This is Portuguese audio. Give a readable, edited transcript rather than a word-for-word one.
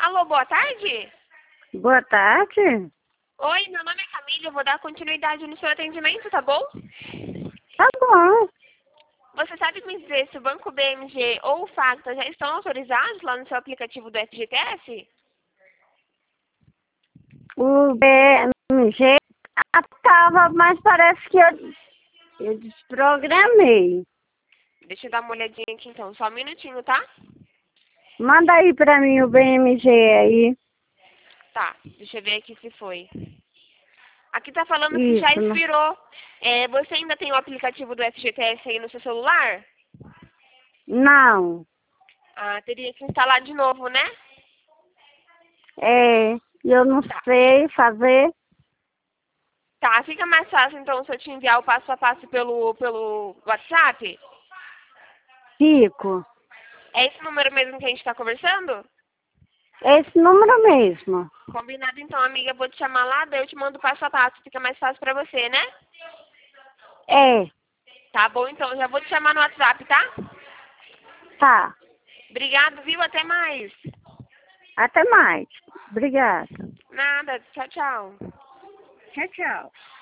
Alô, boa tarde? Boa tarde. Oi, meu nome é Camila, eu vou dar continuidade no seu atendimento, tá bom? Tá bom. Você sabe me dizer se o Banco BMG ou o Facta já estão autorizados lá no seu aplicativo do FGTS? O BMG tava, mas parece que eu desprogramei. Deixa eu dar uma olhadinha aqui então, só um minutinho, tá? Manda aí pra mim o BMG aí. Tá, deixa eu ver aqui se foi. Aqui tá falando que já Isso. expirou. Você ainda tem o aplicativo do FGTS aí no seu celular? Não. Ah, teria que instalar de novo, né? Eu não Tá. sei fazer. Tá, fica mais fácil então se eu te enviar o passo a passo pelo WhatsApp? Fico. É esse número mesmo que a gente tá conversando? Esse número mesmo. Combinado então, amiga. Eu vou te chamar lá, daí eu te mando o passo a passo. Fica mais fácil pra você, né? É. Tá bom, então. Já vou te chamar no WhatsApp, tá? Tá. Obrigado, viu? Até mais. Até mais. Obrigada. Nada. Tchau, tchau. Tchau, tchau.